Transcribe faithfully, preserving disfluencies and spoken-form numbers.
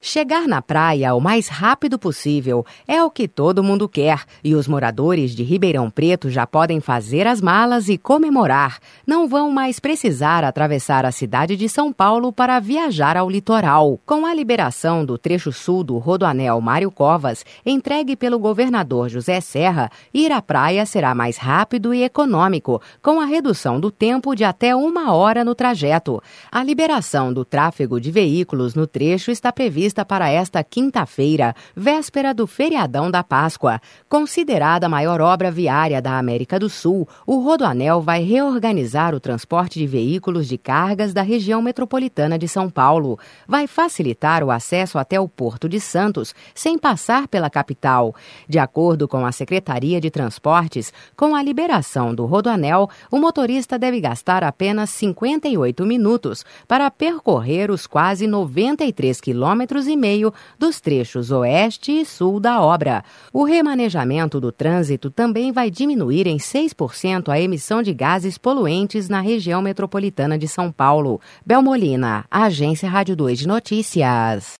Chegar na praia o mais rápido possível é o que todo mundo quer e os moradores de Ribeirão Preto já podem fazer as malas e comemorar. Não vão mais precisar atravessar a cidade de São Paulo para viajar ao litoral. Com a liberação do trecho sul do Rodoanel Mário Covas, entregue pelo governador José Serra, ir à praia será mais rápido e econômico, com a redução do tempo de até uma hora no trajeto. A liberação do tráfego de veículos no trecho está prevista para esta quinta-feira, véspera do feriadão da Páscoa. Considerada a maior obra viária da América do Sul, o Rodoanel vai reorganizar o transporte de veículos de cargas da região metropolitana de São Paulo. Vai facilitar o acesso até o Porto de Santos, sem passar pela capital. De acordo com a Secretaria de Transportes, com a liberação do Rodoanel, o motorista deve gastar apenas cinquenta e oito minutos para percorrer os quase noventa e três quilômetros e meio dos trechos oeste e sul da obra. O remanejamento do trânsito também vai diminuir em seis por cento a emissão de gases poluentes na região metropolitana de São Paulo. Belmolina, Agência Rádio dois de Notícias.